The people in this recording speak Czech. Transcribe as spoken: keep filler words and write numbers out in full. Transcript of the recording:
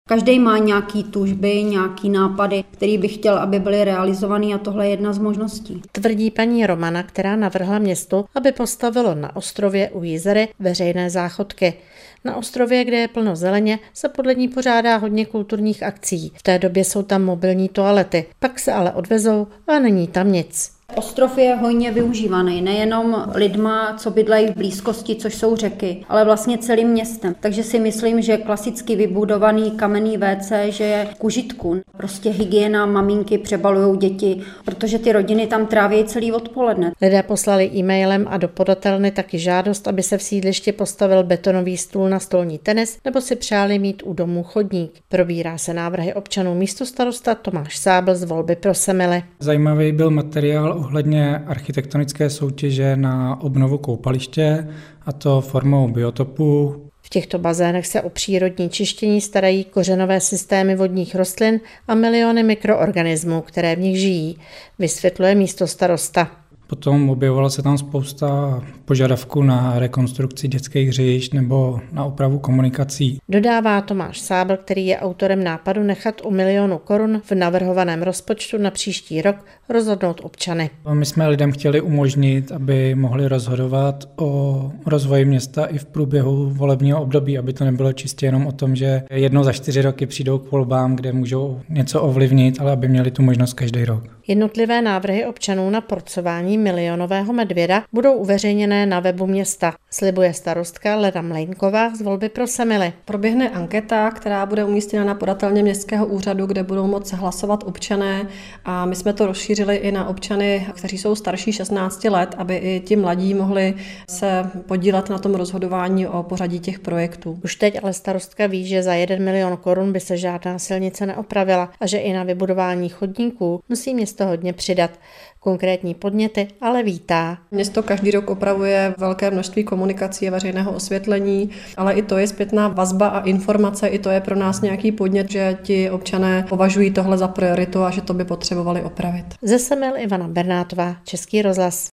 Každý má nějaký tužby, nějaký nápady, který by chtěl, aby byly realizovaný a tohle je jedna z možností. Tvrdí paní Romana, která navrhla městu, aby postavilo na ostrově u Jizery veřejné záchodky. Na ostrově, kde je plno zeleně, se podle ní pořádá hodně kulturních akcí. V té době jsou tam mobilní toalety, pak se ale odvezou a není tam nic. Ostrov je hojně využívaný nejenom lidma, co bydlejí v blízkosti, což jsou řeky, ale vlastně celým městem. Takže si myslím, že klasicky vybudovaný kamenný vé cé, že je k užitku. Prostě hygiena, maminky přebalujou děti, protože ty rodiny tam tráví celý odpoledne. Lidé poslali e-mailem a do podatelny taky žádost, aby se v sídlišti postavil betonový stůl na stolní tenis, nebo si přáli mít u domu chodník. Probírá se návrhy občanů. Místostarosta Tomáš Sábl z Volby pro Semily. Zajímavý byl materiál ohledně architektonické soutěže na obnovu koupaliště, a to formou biotopu. V těchto bazénech se o přírodní čištění starají kořenové systémy vodních rostlin a miliony mikroorganismů, které v nich žijí, vysvětluje místostarosta. Potom objevovala se tam spousta požadavků na rekonstrukci dětských hřišť nebo na opravu komunikací. Dodává Tomáš Sábl, který je autorem nápadu nechat u milionu korun v navrhovaném rozpočtu na příští rok rozhodnout občany. My jsme lidem chtěli umožnit, aby mohli rozhodovat o rozvoji města i v průběhu volebního období, aby to nebylo čistě jenom o tom, že jednou za čtyři roky přijdou k volbám, kde můžou něco ovlivnit, ale aby měli tu možnost každý rok. Jednotlivé návrhy občanů na porcování milionového medvěda budou uveřejněné na webu města, slibuje starostka Lena Mlejnková z Volby pro Semily. Proběhne anketa, která bude umístěna na podatelně městského úřadu, kde budou moct hlasovat občané, a my jsme to rozšířili i na občany, kteří jsou starší šestnácti let, aby i ti mladí mohli se podílet na tom rozhodování o pořadí těch projektů. Už teď ale starostka ví, že za jeden milion korun by se žádná silnice neopravila a že i na vybudování chodníků musí město hodně přidat. Konkrétní podněty ale vítá. Město každý rok opravuje velké množství komunikací a veřejného osvětlení, ale i to je zpětná vazba a informace, i to je pro nás nějaký podnět, že ti občané považují tohle za prioritu a že to by potřebovali opravit. Ze Semil Ivana Bernátová, Český rozhlas.